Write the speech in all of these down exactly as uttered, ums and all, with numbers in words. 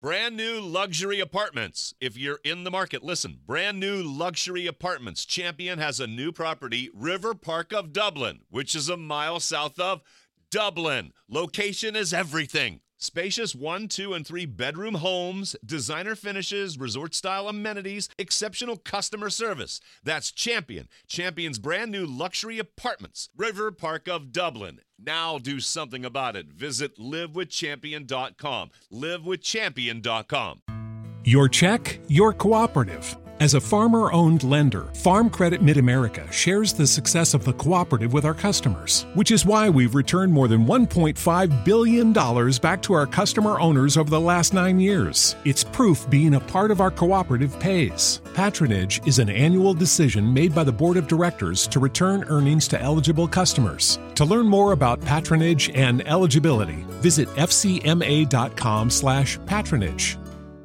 Brand new luxury apartments. If you're in the market, listen. Brand new luxury apartments. Champion has a new property, River Park of Dublin, which is a mile south of Dublin. Location is everything. Spacious one, two, and three bedroom homes, designer finishes, resort-style amenities, exceptional customer service. That's Champion. Champion's brand new luxury apartments, River Park of Dublin. Now do something about it. Visit live with champion dot com. live with champion dot com. Your check, your cooperative. As a farmer-owned lender, Farm Credit Mid-America shares the success of the cooperative with our customers, which is why we've returned more than one point five billion dollars back to our customer owners over the last nine years. It's proof being a part of our cooperative pays. Patronage is an annual decision made by the Board of Directors to return earnings to eligible customers. To learn more about patronage and eligibility, visit f c m a dot com slash patronage.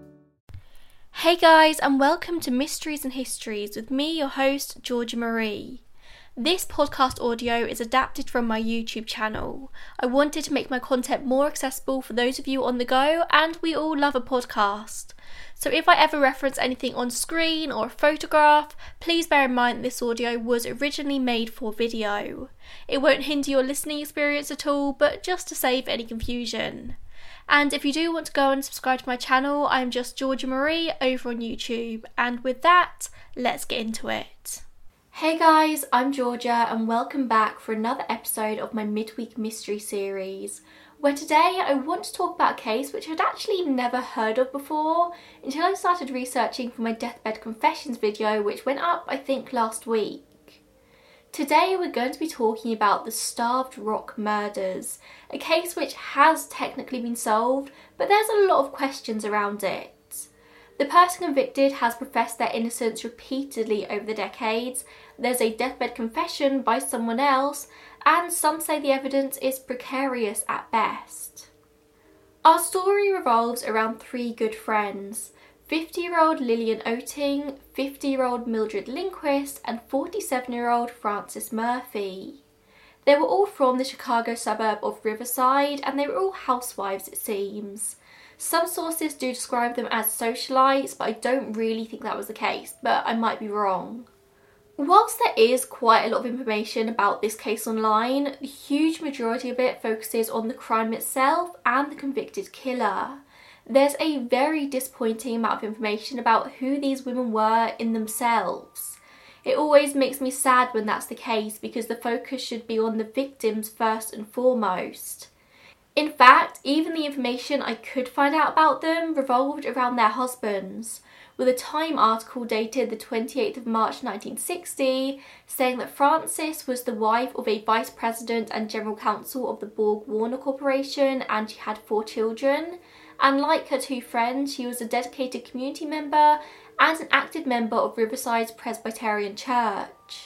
Hey guys, and welcome to Mysteries and Histories with me, your host, Georgia Marie. This podcast audio is adapted from my YouTube channel. I wanted to make my content more accessible for those of you on the go, and we all love a podcast. So if I ever reference anything on screen or a photograph, please bear in mind this audio was originally made for video. It won't hinder your listening experience at all, but just to save any confusion. And if you do want to go and subscribe to my channel, I'm just Georgia Marie over on YouTube. And with that, let's get into it. Hey guys, I'm Georgia and welcome back for another episode of my midweek mystery series, where today I want to talk about a case which I'd actually never heard of before until I started researching for my deathbed confessions video, which went up I think last week. Today we're going to be talking about the Starved Rock murders, a case which has technically been solved, but there's a lot of questions around it. The person convicted has professed their innocence repeatedly over the decades, there's a deathbed confession by someone else, and some say the evidence is precarious at best. Our story revolves around three good friends: fifty-year-old Lillian Oetting, fifty-year-old Mildred Lindquist, and forty-seven-year-old Frances Murphy. They were all from the Chicago suburb of Riverside, and they were all housewives, it seems. Some sources do describe them as socialites, but I don't really think that was the case, but I might be wrong. Whilst there is quite a lot of information about this case online, the huge majority of it focuses on the crime itself and the convicted killer. There's a very disappointing amount of information about who these women were in themselves. It always makes me sad when that's the case because the focus should be on the victims first and foremost. In fact, even the information I could find out about them revolved around their husbands, with a Time article dated the twenty-eighth of March nineteen sixty saying that Frances was the wife of a vice president and general counsel of the Borg Warner Corporation and she had four children. And like her two friends, she was a dedicated community member and an active member of Riverside's Presbyterian Church.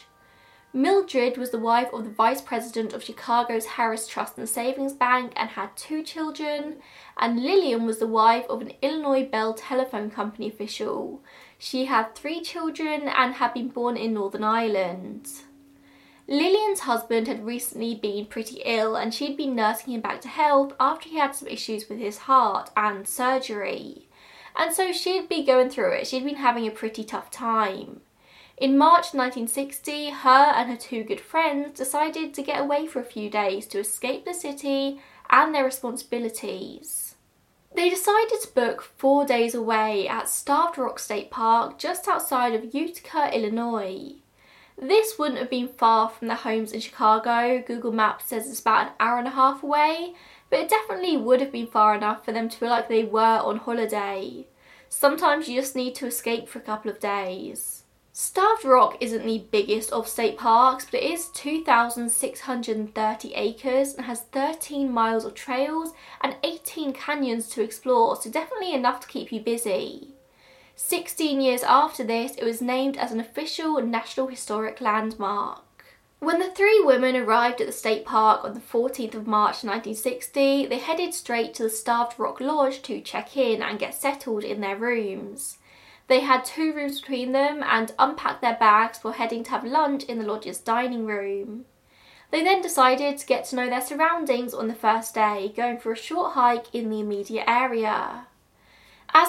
Mildred was the wife of the vice president of Chicago's Harris Trust and Savings Bank and had two children, and Lillian was the wife of an Illinois Bell Telephone Company official. She had three children and had been born in Northern Ireland. Lillian's husband had recently been pretty ill and she'd been nursing him back to health after he had some issues with his heart and surgery. And so she'd be going through it, she'd been having a pretty tough time. In March nineteen sixty, her and her two good friends decided to get away for a few days to escape the city and their responsibilities. They decided to book four days away at Starved Rock State Park just outside of Utica, Illinois. This wouldn't have been far from their homes in Chicago. Google Maps says it's about an hour and a half away, but it definitely would have been far enough for them to feel like they were on holiday. Sometimes you just need to escape for a couple of days. Starved Rock isn't the biggest of state parks, but it is two thousand six hundred thirty acres and has thirteen miles of trails and eighteen canyons to explore, so definitely enough to keep you busy. Sixteen years after this, it was named as an official National Historic Landmark. When the three women arrived at the state park on the fourteenth of March nineteen sixty, they headed straight to the Starved Rock Lodge to check in and get settled in their rooms. They had two rooms between them and unpacked their bags before heading to have lunch in the lodge's dining room. They then decided to get to know their surroundings on the first day, going for a short hike in the immediate area.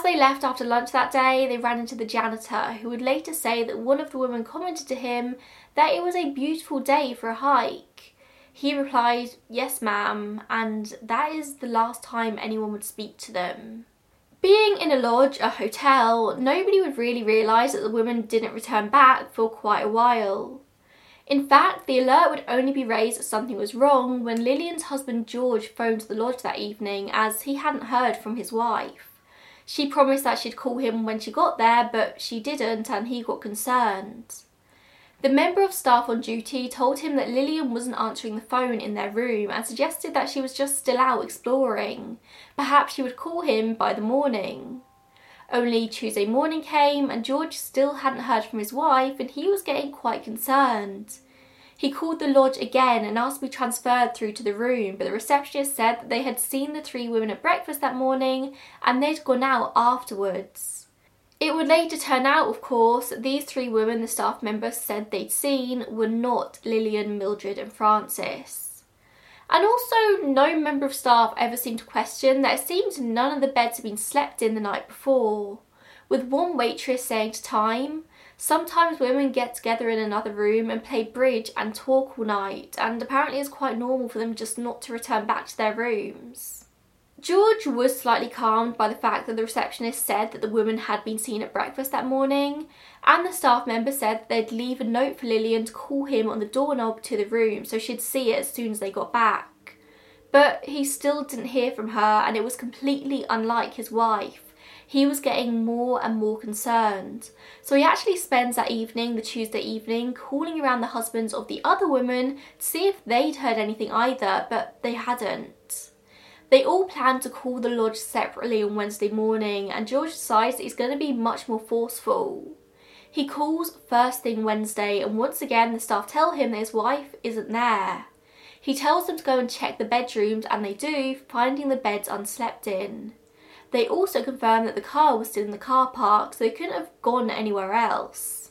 they left after lunch that day, they ran into the janitor, who would later say that one of the women commented to him that it was a beautiful day for a hike. He replied, "Yes, ma'am," and that is the last time anyone would speak to them. Being in a lodge, a hotel, nobody would really realise that the women didn't return back for quite a while. In fact, the alert would only be raised that something was wrong when Lillian's husband George phoned the lodge that evening, as he hadn't heard from his wife. She promised that she'd call him when she got there, but she didn't, and he got concerned. The member of staff on duty told him that Lillian wasn't answering the phone in their room and suggested that she was just still out exploring. Perhaps she would call him by the morning. Only Tuesday morning came and George still hadn't heard from his wife, and he was getting quite concerned. He called the lodge again and asked to be transferred through to the room, but the receptionist said that they had seen the three women at breakfast that morning and they'd gone out afterwards. It would later turn out, of course, that these three women the staff members said they'd seen were not Lillian, Mildred and Frances. And also, no member of staff ever seemed to question that it seemed none of the beds had been slept in the night before, with one waitress saying to Time, "Sometimes women get together in another room and play bridge and talk all night, and apparently it's quite normal for them just not to return back to their rooms." George was slightly calmed by the fact that the receptionist said that the women had been seen at breakfast that morning, and the staff member said that they'd leave a note for Lillian to call him on the doorknob to the room so she'd see it as soon as they got back. But he still didn't hear from her, and it was completely unlike his wife. He was getting more and more concerned. So he actually spends that evening, the Tuesday evening, calling around the husbands of the other women to see if they'd heard anything either, but they hadn't. They all planned to call the lodge separately on Wednesday morning, and George decides that he's going to be much more forceful. He calls first thing Wednesday, and once again the staff tell him that his wife isn't there. He tells them to go and check the bedrooms, and they do, finding the beds unslept in. They also confirm that the car was still in the car park, so they couldn't have gone anywhere else.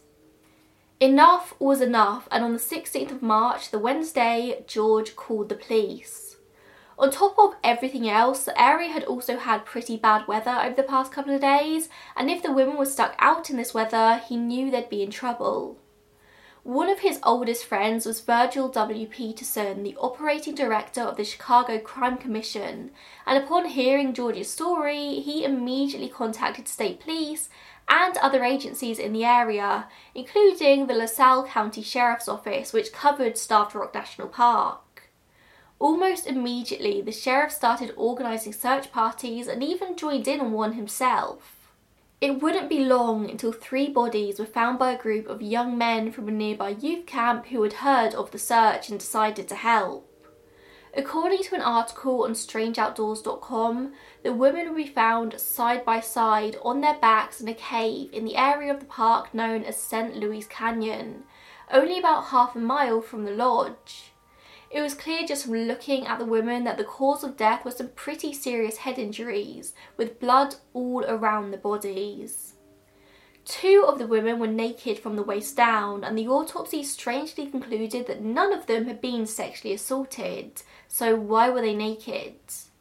Enough was enough, and on the sixteenth of March, the Wednesday, George called the police. On top of everything else, the area had also had pretty bad weather over the past couple of days, and if the women were stuck out in this weather, he knew they'd be in trouble. One of his oldest friends was Virgil W. Peterson, the operating director of the Chicago Crime Commission, and upon hearing George's story, he immediately contacted state police and other agencies in the area, including the LaSalle County Sheriff's Office, which covered Starved Rock National Park. Almost immediately, the sheriff started organising search parties and even joined in on one himself. It wouldn't be long until three bodies were found by a group of young men from a nearby youth camp who had heard of the search and decided to help. According to an article on strange outdoors dot com, the women would be found side by side on their backs in a cave in the area of the park known as Saint Louis Canyon, only about half a mile from the lodge. It was clear just from looking at the women that the cause of death was some pretty serious head injuries, with blood all around the bodies. Two of the women were naked from the waist down, and the autopsy strangely concluded that none of them had been sexually assaulted, so why were they naked?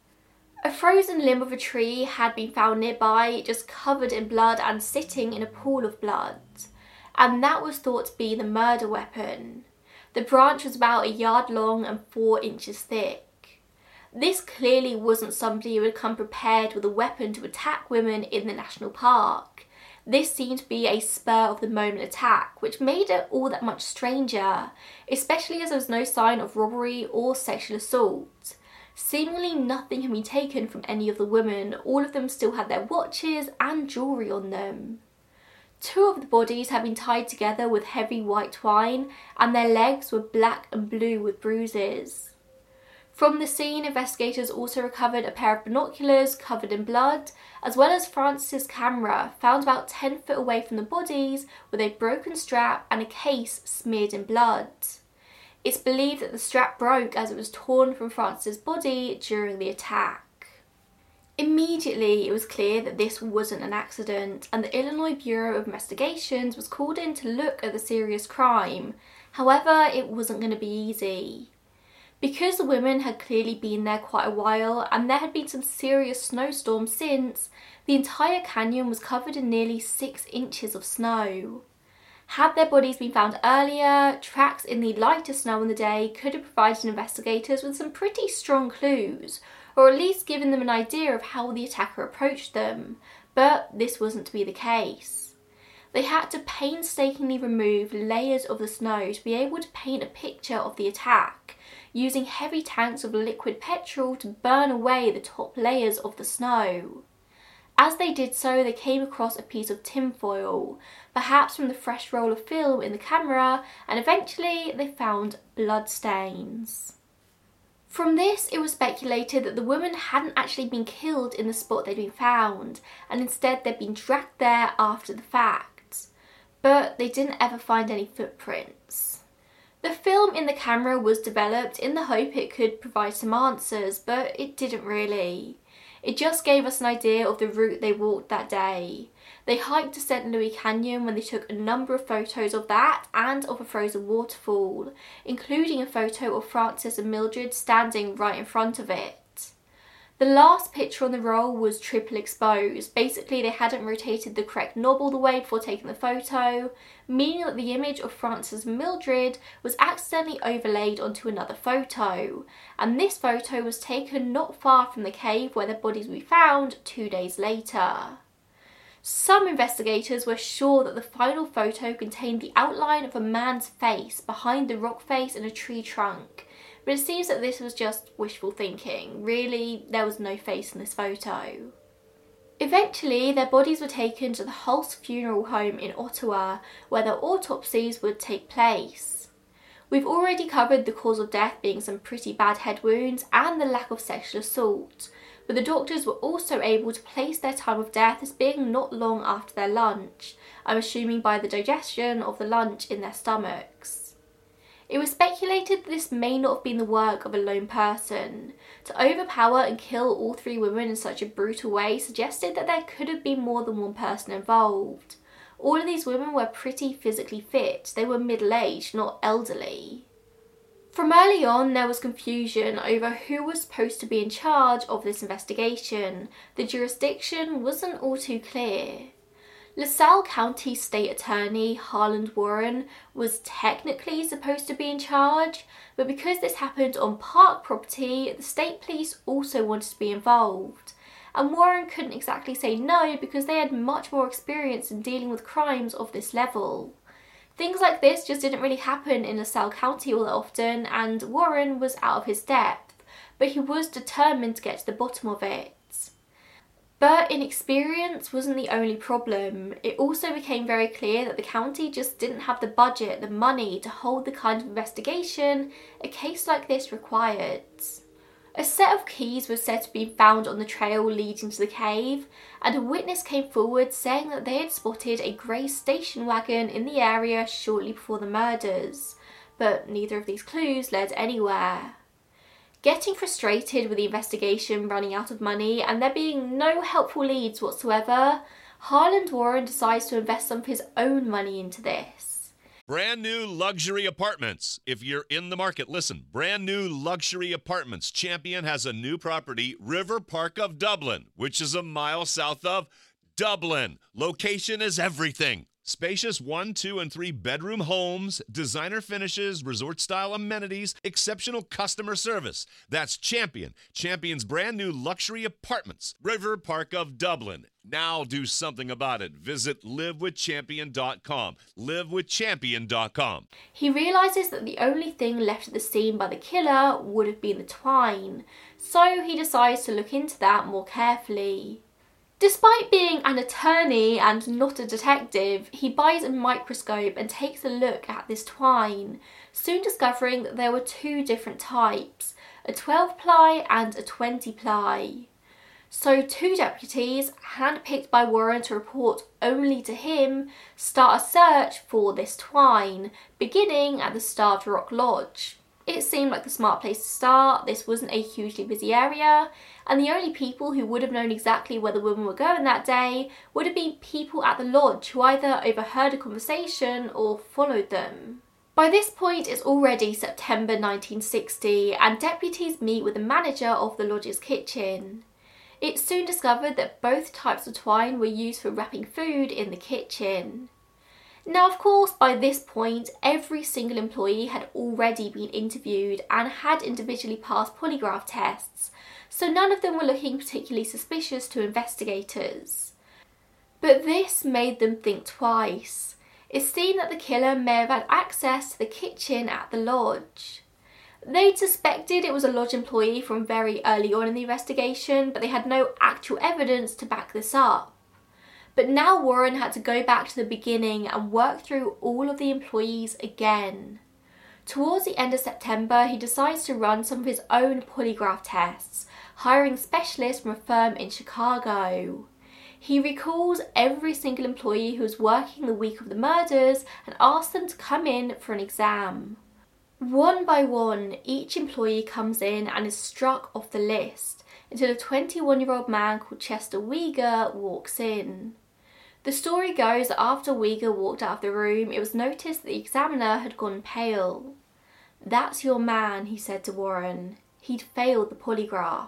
A frozen limb of a tree had been found nearby, just covered in blood and sitting in a pool of blood, and that was thought to be the murder weapon. The branch was about a yard long and four inches thick. This clearly wasn't somebody who had come prepared with a weapon to attack women in the national park. This seemed to be a spur-of-the-moment attack, which made it all that much stranger, especially as there was no sign of robbery or sexual assault. Seemingly nothing had been taken from any of the women, all of them still had their watches and jewellery on them. Two of the bodies had been tied together with heavy white twine, and their legs were black and blue with bruises. From the scene, investigators also recovered a pair of binoculars covered in blood, as well as Frances's camera, found about ten foot away from the bodies, with a broken strap and a case smeared in blood. It's believed that the strap broke as it was torn from Frances's body during the attack. Immediately, it was clear that this wasn't an accident, and the Illinois Bureau of Investigations was called in to look at the serious crime. However, it wasn't going to be easy. Because the women had clearly been there quite a while and there had been some serious snowstorms since, the entire canyon was covered in nearly six inches of snow. Had their bodies been found earlier, tracks in the lighter snow on the day could have provided investigators with some pretty strong clues, or at least given them an idea of how the attacker approached them, but this wasn't to be the case. They had to painstakingly remove layers of the snow to be able to paint a picture of the attack, using heavy tanks of liquid petrol to burn away the top layers of the snow. As they did so, they came across a piece of tinfoil, perhaps from the fresh roll of film in the camera, and eventually they found bloodstains. From this, it was speculated that the women hadn't actually been killed in the spot they'd been found, and instead they'd been dragged there after the fact. But they didn't ever find any footprints. The film in the camera was developed in the hope it could provide some answers, but it didn't really. It just gave us an idea of the route they walked that day. They hiked to Saint Louis Canyon when they took a number of photos of that and of a frozen waterfall, including a photo of Frances and Mildred standing right in front of it. The last picture on the roll was triple exposed. Basically, they hadn't rotated the correct knob all the way before taking the photo, meaning that the image of Frances and Mildred was accidentally overlaid onto another photo, and this photo was taken not far from the cave where their bodies were found two days later. Some investigators were sure that the final photo contained the outline of a man's face behind the rock face in a tree trunk, but it seems that this was just wishful thinking. Really, there was no face in this photo. Eventually, their bodies were taken to the Hulse Funeral Home in Ottawa, where their autopsies would take place. We've already covered the cause of death being some pretty bad head wounds and the lack of sexual assault, but the doctors were also able to place their time of death as being not long after their lunch, I'm assuming by the digestion of the lunch in their stomachs. It was speculated that this may not have been the work of a lone person. To overpower and kill all three women in such a brutal way suggested that there could have been more than one person involved. All of these women were pretty physically fit. They were middle-aged, not elderly. From early on, there was confusion over who was supposed to be in charge of this investigation. The jurisdiction wasn't all too clear. LaSalle County State Attorney Harland Warren was technically supposed to be in charge, but because this happened on park property, the state police also wanted to be involved. And Warren couldn't exactly say no because they had much more experience in dealing with crimes of this level. Things like this just didn't really happen in LaSalle County all that often, and Warren was out of his depth, but he was determined to get to the bottom of it. But inexperience wasn't the only problem. It also became very clear that the county just didn't have the budget, the money to hold the kind of investigation a case like this required. A set of keys was said to be found on the trail leading to the cave, and a witness came forward saying that they had spotted a grey station wagon in the area shortly before the murders, but neither of these clues led anywhere. Getting frustrated with the investigation running out of money and there being no helpful leads whatsoever, Harland Warren decides to invest some of his own money into this. Brand new luxury apartments. If you're in the market, listen. Brand new luxury apartments. Champion has a new property, River Park of Dublin, which is a mile south of Dublin. Location is everything. Spacious one, two, and three bedroom homes, designer finishes, resort-style amenities, exceptional customer service. That's Champion. Champion's brand new luxury apartments, River Park of Dublin. Now do something about it. Visit live with champion dot com. live with champion dot com. He realises that the only thing left at the scene by the killer would have been the twine, so he decides to look into that more carefully. Despite being an attorney and not a detective, he buys a microscope and takes a look at this twine, soon discovering that there were two different types, a twelve ply and a twenty ply. So two deputies, handpicked by Warren to report only to him, start a search for this twine, beginning at the Starved Rock Lodge. It seemed like the smart place to start. This wasn't a hugely busy area, and the only people who would have known exactly where the women were going that day would have been people at the lodge who either overheard a conversation or followed them. By this point, it's already September nineteen sixty, and deputies meet with the manager of the lodge's kitchen. It's soon discovered that both types of twine were used for wrapping food in the kitchen. Now, of course, by this point, every single employee had already been interviewed and had individually passed polygraph tests, so none of them were looking particularly suspicious to investigators. But this made them think twice. It seemed that the killer may have had access to the kitchen at the lodge. They'd suspected it was a lodge employee from very early on in the investigation, but they had no actual evidence to back this up. But now Warren had to go back to the beginning and work through all of the employees again. Towards the end of September, he decides to run some of his own polygraph tests, hiring specialists from a firm in Chicago. He recalls every single employee who was working the week of the murders and asks them to come in for an exam. One by one, each employee comes in and is struck off the list until a twenty-one-year-old man called Chester Weger walks in. The story goes that after Weger walked out of the room, it was noticed that the examiner had gone pale. "That's your man," he said to Warren. He'd failed the polygraph.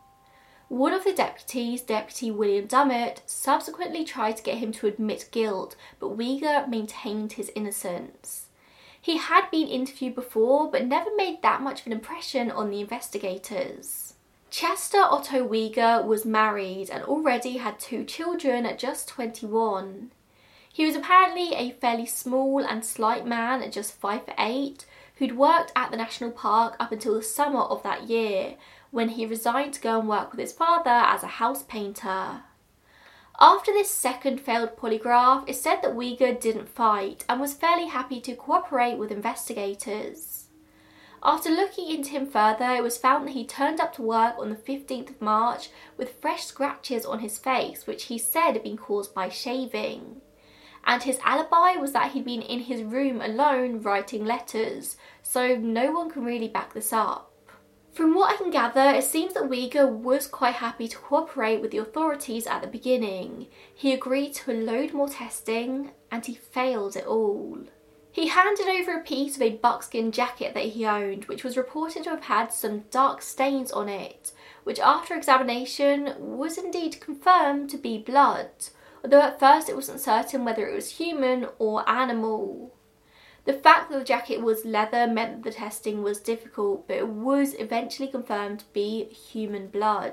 One of the deputies, Deputy William Dummett, subsequently tried to get him to admit guilt, but Weger maintained his innocence. He had been interviewed before, but never made that much of an impression on the investigators. Chester Otto Weger was married and already had two children at just twenty-one. He was apparently a fairly small and slight man at just five foot eight, who'd worked at the National Park up until the summer of that year, when he resigned to go and work with his father as a house painter. After this second failed polygraph, it's said that Weger didn't fight and was fairly happy to cooperate with investigators. After looking into him further, it was found that he turned up to work on the fifteenth of March with fresh scratches on his face, which he said had been caused by shaving. And his alibi was that he'd been in his room alone writing letters, so no one can really back this up. From what I can gather, it seems that Weger was quite happy to cooperate with the authorities at the beginning. He agreed to a load more testing, and he failed it all. He handed over a piece of a buckskin jacket that he owned, which was reported to have had some dark stains on it, which after examination was indeed confirmed to be blood, although at first it wasn't certain whether it was human or animal. The fact that the jacket was leather meant that the testing was difficult, but it was eventually confirmed to be human blood.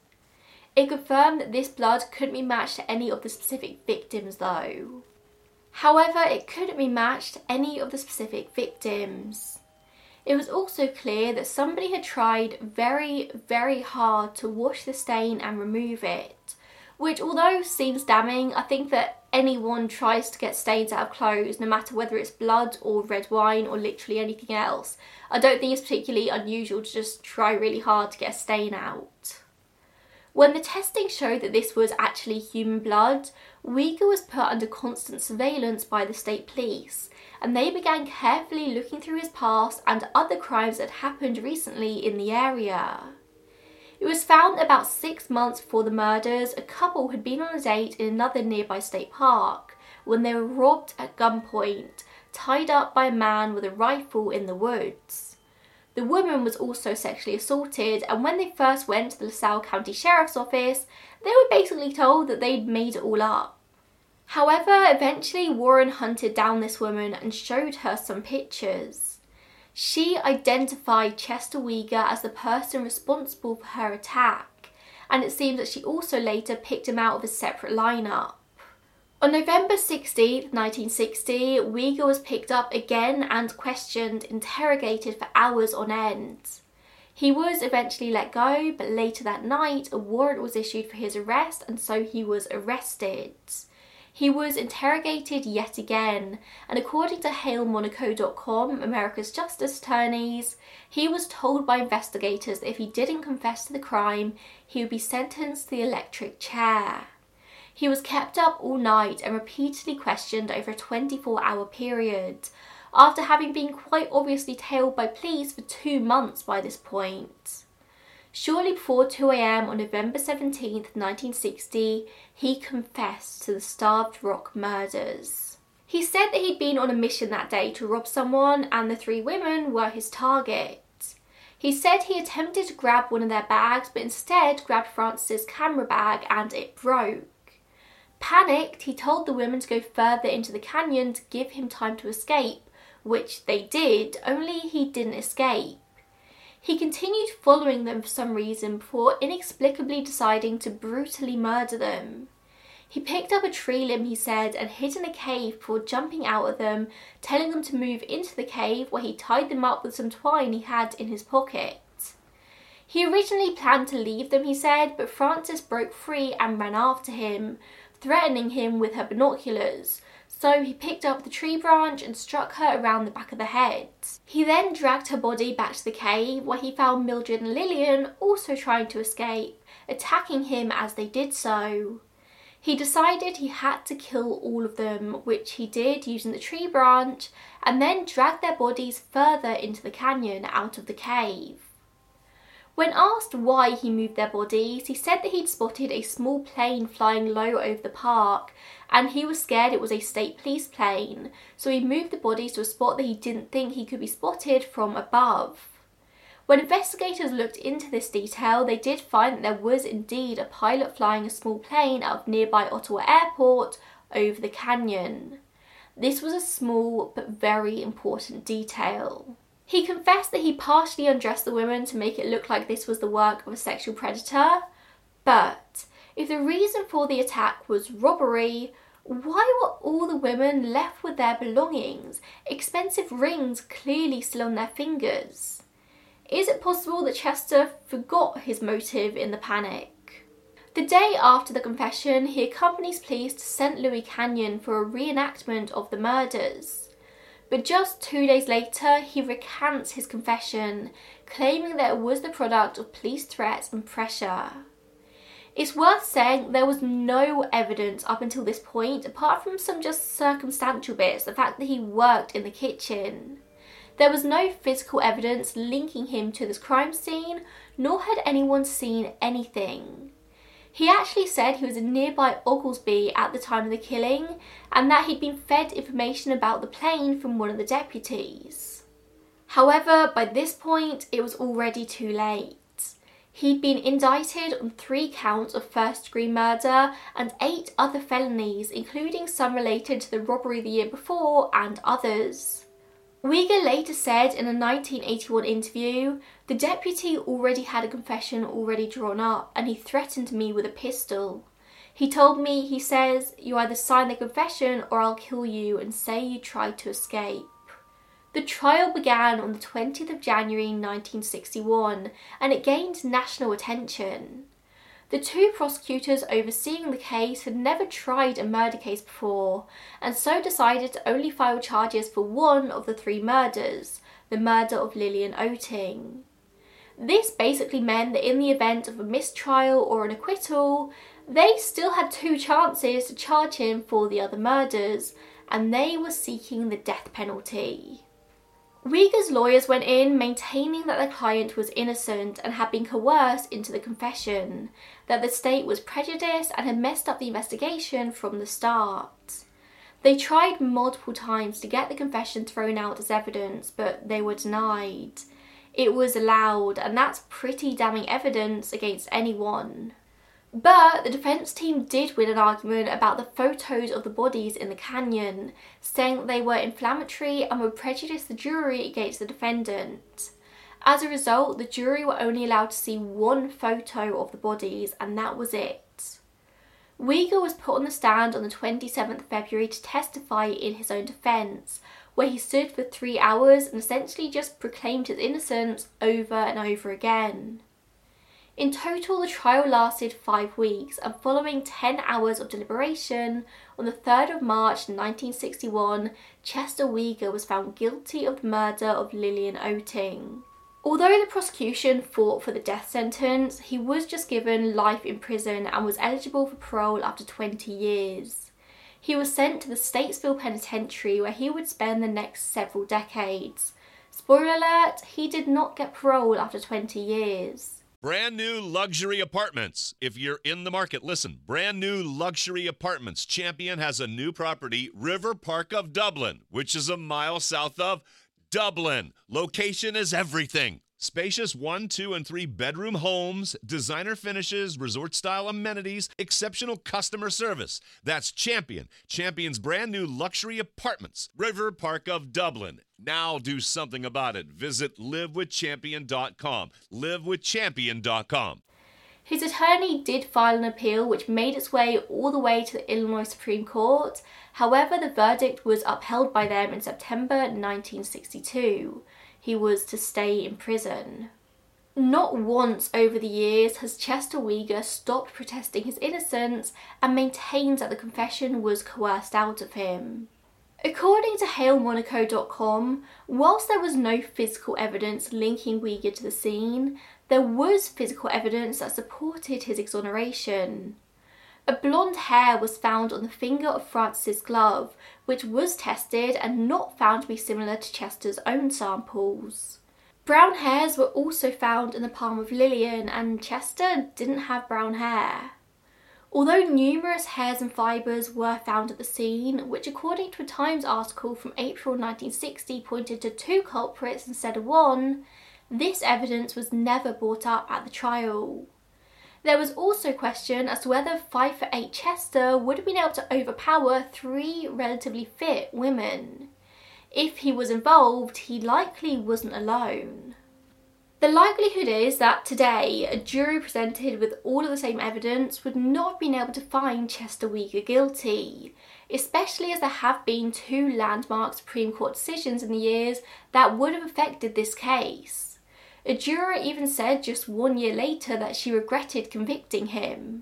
It confirmed that this blood couldn't be matched to any of the specific victims though. However, it couldn't be matched to any of the specific victims. It was also clear that somebody had tried very, very hard to wash the stain and remove it, which although seems damning, I think that anyone tries to get stains out of clothes, no matter whether it's blood or red wine or literally anything else. I don't think it's particularly unusual to just try really hard to get a stain out. When the testing showed that this was actually human blood, Weger was put under constant surveillance by the state police, and they began carefully looking through his past and other crimes that happened recently in the area. It was found that about six months before the murders, a couple had been on a date in another nearby state park when they were robbed at gunpoint, tied up by a man with a rifle in the woods. The woman was also sexually assaulted, and when they first went to the LaSalle County Sheriff's Office, they were basically told that they'd made it all up. However, eventually Warren hunted down this woman and showed her some pictures. She identified Chester Weger as the person responsible for her attack, and it seems that she also later picked him out of a separate lineup. On November sixteenth, nineteen sixty, Weger was picked up again and questioned, interrogated for hours on end. He was eventually let go, but later that night a warrant was issued for his arrest, and so he was arrested. He was interrogated yet again, and according to Hail Monaco dot com, America's Justice Attorneys, he was told by investigators that if he didn't confess to the crime, he would be sentenced to the electric chair. He was kept up all night and repeatedly questioned over a twenty-four hour period, after having been quite obviously tailed by police for two months by this point. Shortly before two a m on November seventeenth, nineteen sixty, he confessed to the Starved Rock murders. He He said that he'd been on a mission that day to rob someone and the three women were his target. He said he attempted to grab one of their bags but instead grabbed Frances's camera bag and it broke. Panicked, he told the women to go further into the canyon to give him time to escape, which they did, only he didn't escape. He continued following them for some reason before inexplicably deciding to brutally murder them. He picked up a tree limb, he said, and hid in a cave before jumping out of them, telling them to move into the cave where he tied them up with some twine he had in his pocket. He originally planned to leave them, he said, but Frances broke free and ran after him, threatening him with her binoculars, so he picked up the tree branch and struck her around the back of the head. He then dragged her body back to the cave where he found Mildred and Lillian also trying to escape, attacking him as they did so. He decided he had to kill all of them, which he did using the tree branch, and then dragged their bodies further into the canyon out of the cave. When asked why he moved their bodies, he said that he'd spotted a small plane flying low over the park and he was scared it was a state police plane, so he moved the bodies to a spot that he didn't think he could be spotted from above. When investigators looked into this detail, they did find that there was indeed a pilot flying a small plane out of nearby Ottawa Airport over the canyon. This was a small but very important detail. He confessed that he partially undressed the women to make it look like this was the work of a sexual predator, but if the reason for the attack was robbery, why were all the women left with their belongings, expensive rings clearly still on their fingers? Is it possible that Chester forgot his motive in the panic? The day after the confession, he accompanies police to Saint Louis Canyon for a reenactment of the murders. But just two days later, he recants his confession, claiming that it was the product of police threats and pressure. It's worth saying there was no evidence up until this point, apart from some just circumstantial bits, the fact that he worked in the kitchen. There was no physical evidence linking him to this crime scene, nor had anyone seen anything. He actually said he was in nearby Oglesby at the time of the killing and that he'd been fed information about the plane from one of the deputies. However, by this point, it was already too late. He'd been indicted on three counts of first-degree murder and eight other felonies, including some related to the robbery the year before and others. Uyghur later said in a nineteen eighty-one interview, "The deputy already had a confession already drawn up and he threatened me with a pistol. He told me, he says, you either sign the confession or I'll kill you and say you tried to escape." The trial began on the twentieth of January nineteen sixty-one and it gained national attention. The two prosecutors overseeing the case had never tried a murder case before and so decided to only file charges for one of the three murders, the murder of Lillian Oetting. This basically meant that in the event of a mistrial or an acquittal, they still had two chances to charge him for the other murders, and they were seeking the death penalty. Uyghur's lawyers went in maintaining that their client was innocent and had been coerced into the confession, that the state was prejudiced and had messed up the investigation from the start. They tried multiple times to get the confession thrown out as evidence, but they were denied. It was allowed, and that's pretty damning evidence against anyone. But the defence team did win an argument about the photos of the bodies in the canyon, saying that they were inflammatory and would prejudice the jury against the defendant. As a result, the jury were only allowed to see one photo of the bodies, and that was it. Uyghur was put on the stand on the twenty-seventh of February to testify in his own defence, where he stood for three hours and essentially just proclaimed his innocence over and over again. In total, the trial lasted five weeks, and following ten hours of deliberation, on the third of March nineteen sixty-one, Chester Uyghur was found guilty of the murder of Lillian Oetting. Although the prosecution fought for the death sentence, he was just given life in prison and was eligible for parole after twenty years. He was sent to the Statesville Penitentiary, where he would spend the next several decades. Spoiler alert, he did not get parole after twenty years. Brand new luxury apartments. If you're in the market, listen. Brand new luxury apartments. Champion has a new property, River Park of Dublin, which is a mile south of Dublin. Location is everything. Spacious one, two, and three bedroom homes, designer finishes, resort-style amenities, exceptional customer service. That's Champion. Champion's brand new luxury apartments, River Park of Dublin. Now do something about it. Visit live with champion dot com. live with champion dot com. His attorney did file an appeal which made its way all the way to the Illinois Supreme Court. However, the verdict was upheld by them in September nineteen sixty-two. He was to stay in prison. Not once over the years has Chester Weger stopped protesting his innocence and maintains that the confession was coerced out of him. According to Hail Monaco dot com, whilst there was no physical evidence linking Weger to the scene, there was physical evidence that supported his exoneration. A blonde hair was found on the finger of Francis's glove, which was tested and not found to be similar to Chester's own samples. Brown hairs were also found in the palm of Lillian, and Chester didn't have brown hair. Although numerous hairs and fibres were found at the scene, which according to a Times article from April nineteen sixty pointed to two culprits instead of one, this evidence was never brought up at the trial. There was also question as to whether five foot eight Chester would have been able to overpower three relatively fit women. If he was involved, he likely wasn't alone. The likelihood is that today, a jury presented with all of the same evidence would not have been able to find Chester Weger guilty, especially as there have been two landmark Supreme Court decisions in the years that would have affected this case. A juror even said just one year later that she regretted convicting him.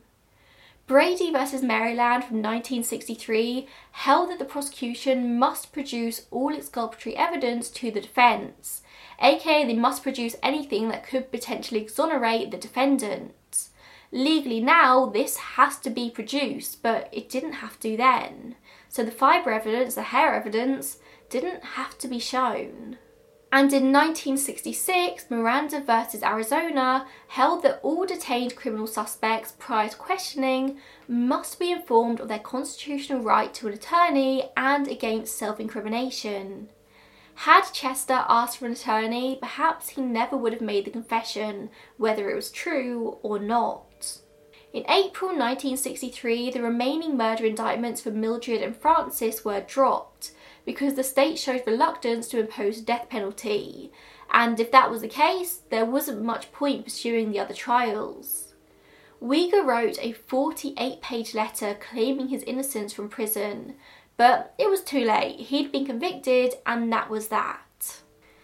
Brady versus Maryland from nineteen sixty-three held that the prosecution must produce all exculpatory evidence to the defence, aka they must produce anything that could potentially exonerate the defendant. Legally now, this has to be produced, but it didn't have to then. So the fibre evidence, the hair evidence, didn't have to be shown. And in nineteen sixty-six, Miranda versus Arizona held that all detained criminal suspects prior to questioning must be informed of their constitutional right to an attorney and against self-incrimination. Had Chester asked for an attorney, perhaps he never would have made the confession, whether it was true or not. In April nineteen sixty-three, the remaining murder indictments for Mildred and Francis were dropped, because the state showed reluctance to impose the death penalty, and if that was the case, there wasn't much point pursuing the other trials. Weger wrote a forty-eight page letter claiming his innocence from prison, but it was too late. He'd been convicted, and that was that.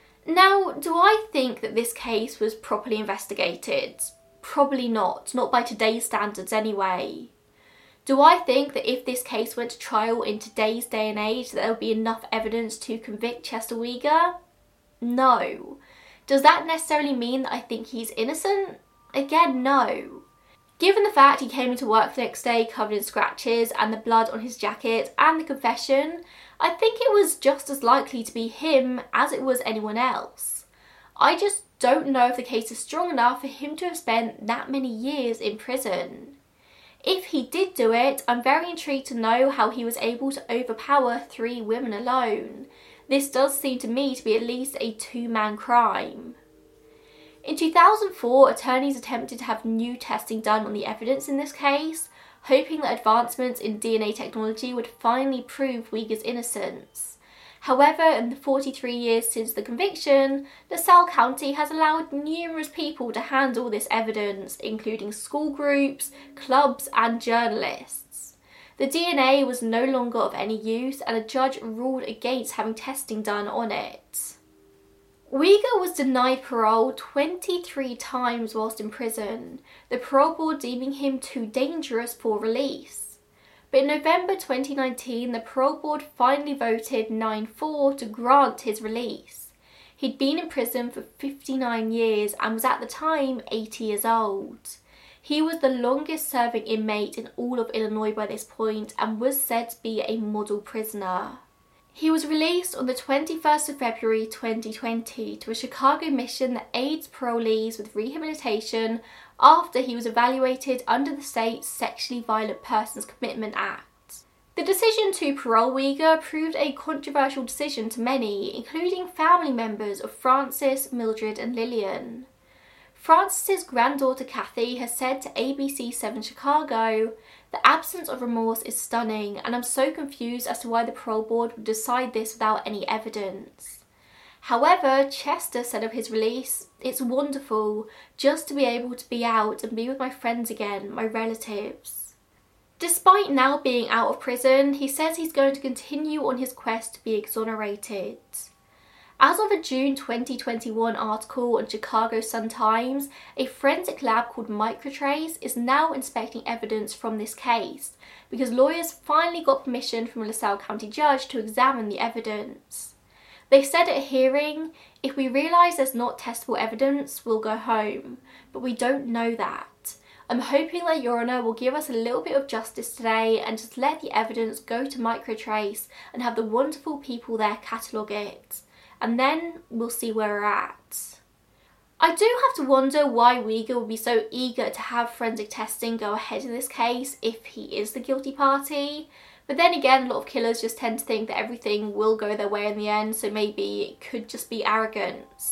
Now, do I think that this case was properly investigated? Probably not, not by today's standards anyway. Do I think that if this case went to trial in today's day and age that there would be enough evidence to convict Chester Weger? No. Does that necessarily mean that I think he's innocent? Again, no. Given the fact he came into work the next day covered in scratches and the blood on his jacket and the confession, I think it was just as likely to be him as it was anyone else. I just don't know if the case is strong enough for him to have spent that many years in prison. If he did do it, I'm very intrigued to know how he was able to overpower three women alone. This does seem to me to be at least a two-man crime. In two thousand four, attorneys attempted to have new testing done on the evidence in this case, hoping that advancements in D N A technology would finally prove Weger's innocence. However, in the forty-three years since the conviction, LaSalle County has allowed numerous people to handle this evidence, including school groups, clubs, and journalists. The D N A was no longer of any use, and a judge ruled against having testing done on it. Weger was denied parole twenty-three times whilst in prison, the parole board deeming him too dangerous for release. But in November twenty nineteen, the parole board finally voted nine four to grant his release. He'd been in prison for fifty-nine years and was at the time eighty years old. He was the longest serving inmate in all of Illinois by this point and was said to be a model prisoner. He was released on the twenty-first of February twenty twenty to a Chicago mission that aids parolees with rehabilitation after he was evaluated under the state's Sexually Violent Persons Commitment Act. The decision to parole Uyghur proved a controversial decision to many, including family members of Francis, Mildred and Lillian. Francis's granddaughter Kathy has said to A B C seven Chicago, "The absence of remorse is stunning, and I'm so confused as to why the parole board would decide this without any evidence." However, Chester said of his release, "It's wonderful just to be able to be out and be with my friends again, my relatives." Despite now being out of prison, he says he's going to continue on his quest to be exonerated. As of a June twenty twenty-one article on Chicago Sun-Times, a forensic lab called Microtrace is now inspecting evidence from this case because lawyers finally got permission from a LaSalle County judge to examine the evidence. They said at a hearing, "If we realise there's not testable evidence, we'll go home, but we don't know that. I'm hoping that Your Honour will give us a little bit of justice today and just let the evidence go to Microtrace and have the wonderful people there catalogue it. And then we'll see where we're at." I do have to wonder why Uyghur would be so eager to have forensic testing go ahead in this case if he is the guilty party. But then again, a lot of killers just tend to think that everything will go their way in the end, so maybe it could just be arrogance.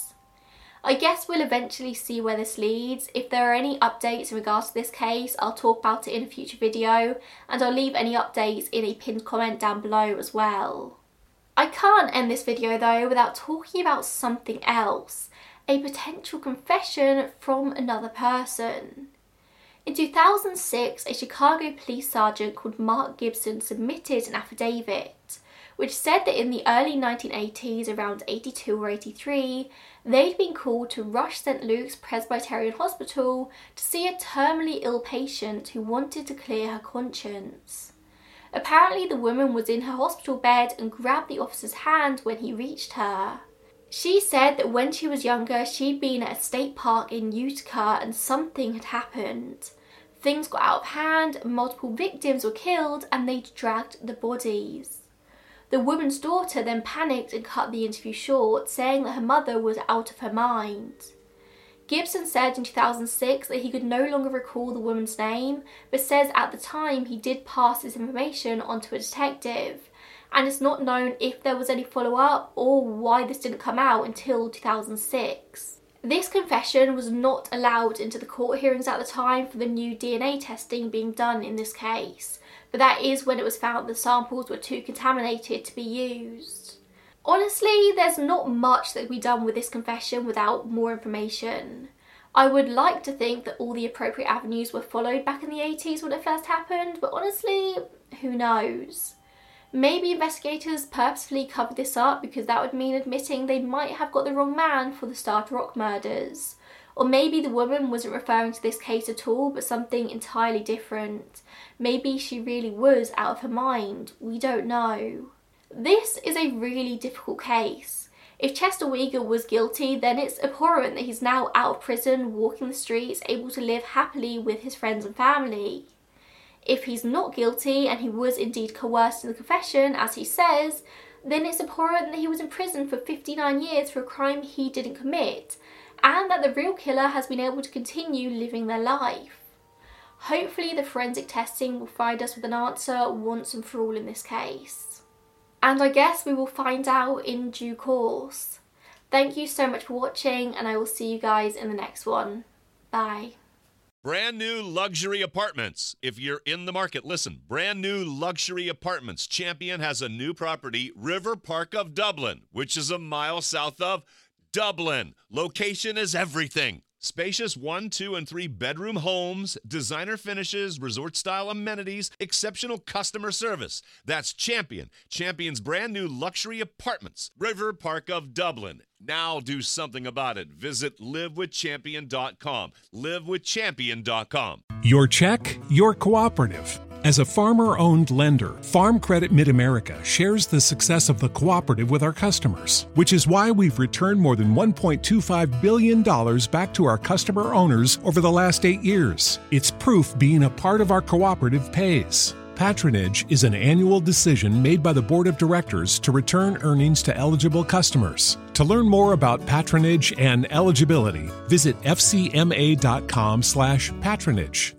I guess we'll eventually see where this leads. If there are any updates in regards to this case, I'll talk about it in a future video, and I'll leave any updates in a pinned comment down below as well. I can't end this video though without talking about something else, a potential confession from another person. In two thousand six, a Chicago police sergeant called Mark Gibson submitted an affidavit which said that in the early nineteen eighties, around eighty-two or eighty-three, they'd been called to Rush Saint Luke's Presbyterian Hospital to see a terminally ill patient who wanted to clear her conscience. Apparently the woman was in her hospital bed and grabbed the officer's hand when he reached her. She said that when she was younger, she'd been at a state park in Utica and something had happened. Things got out of hand, multiple victims were killed, and they'd dragged the bodies. The woman's daughter then panicked and cut the interview short, saying that her mother was out of her mind. Gibson said in two thousand six that he could no longer recall the woman's name, but says at the time he did pass this information on to a detective, and it's not known if there was any follow-up or why this didn't come out until two thousand six. This confession was not allowed into the court hearings at the time for the new D N A testing being done in this case, but that is when it was found the samples were too contaminated to be used. Honestly, there's not much that can be done with this confession without more information. I would like to think that all the appropriate avenues were followed back in the eighties when it first happened, but honestly, who knows? Maybe investigators purposefully covered this up because that would mean admitting they might have got the wrong man for the Starved Rock murders. Or maybe the woman wasn't referring to this case at all, but something entirely different. Maybe she really was out of her mind. We don't know. This is a really difficult case. If Chester Uyghur was guilty, then it's abhorrent that he's now out of prison, walking the streets, able to live happily with his friends and family. If he's not guilty and he was indeed coerced in the confession, as he says, then it's abhorrent that he was in prison for fifty-nine years for a crime he didn't commit, and that the real killer has been able to continue living their life. Hopefully the forensic testing will find us with an answer once and for all in this case. And I guess we will find out in due course. Thank you so much for watching, and I will see you guys in the next one. Bye. Brand new luxury apartments. If you're in the market, listen. Brand new luxury apartments. Champion has a new property, River Park of Dublin, which is a mile south of Dublin. Location is everything. Spacious one, two, and three bedroom homes, designer finishes, resort-style amenities, exceptional customer service. That's Champion. Champion's brand new luxury apartments, River Park of Dublin. Now do something about it. Visit live with champion dot com. live with champion dot com. Your check, your cooperative. As a farmer-owned lender, Farm Credit Mid-America shares the success of the cooperative with our customers, which is why we've returned more than one point two five billion dollars back to our customer owners over the last eight years. It's proof being a part of our cooperative pays. Patronage is an annual decision made by the Board of Directors to return earnings to eligible customers. To learn more about patronage and eligibility, visit f c m a dot com slash patronage.